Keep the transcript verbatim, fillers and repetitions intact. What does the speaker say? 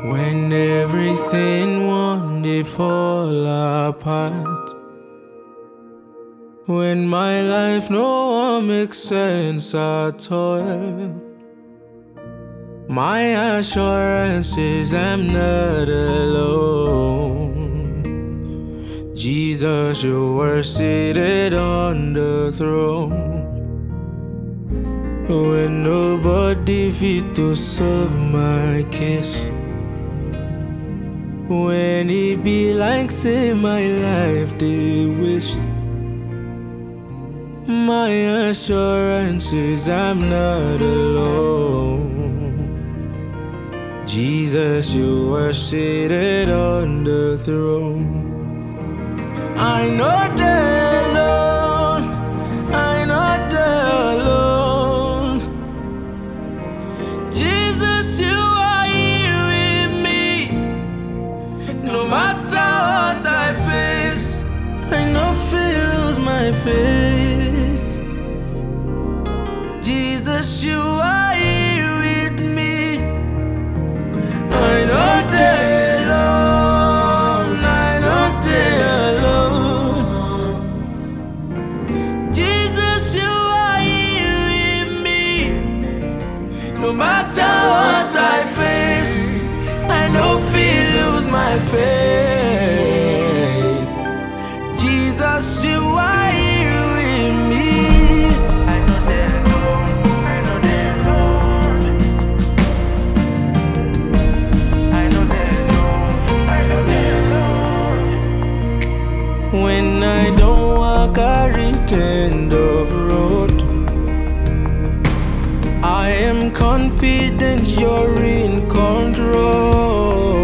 When everything wanted fall apart, when my life no one makes sense at all, my assurance is I'm not alone. Jesus, you were seated on the throne. When nobody fit to solve my case, when it be like say my life they waste, my assurance is I'm not alone. Jesus, you were seated on the throne. I know they're alone, I know they're alone. Jesus, you are here with me. No matter what I face, I know feel lose my faith. Jesus, you are here with me. I know they're alone, I know they're alone. Jesus, you are here with me. No matter what I face, I know feel lose my faith. Jesus, you are here with me. I know they're alone, I know they're alone. I know they're alone, I know they're alone. When I don't walk a reach end of road, I am confident you're in control.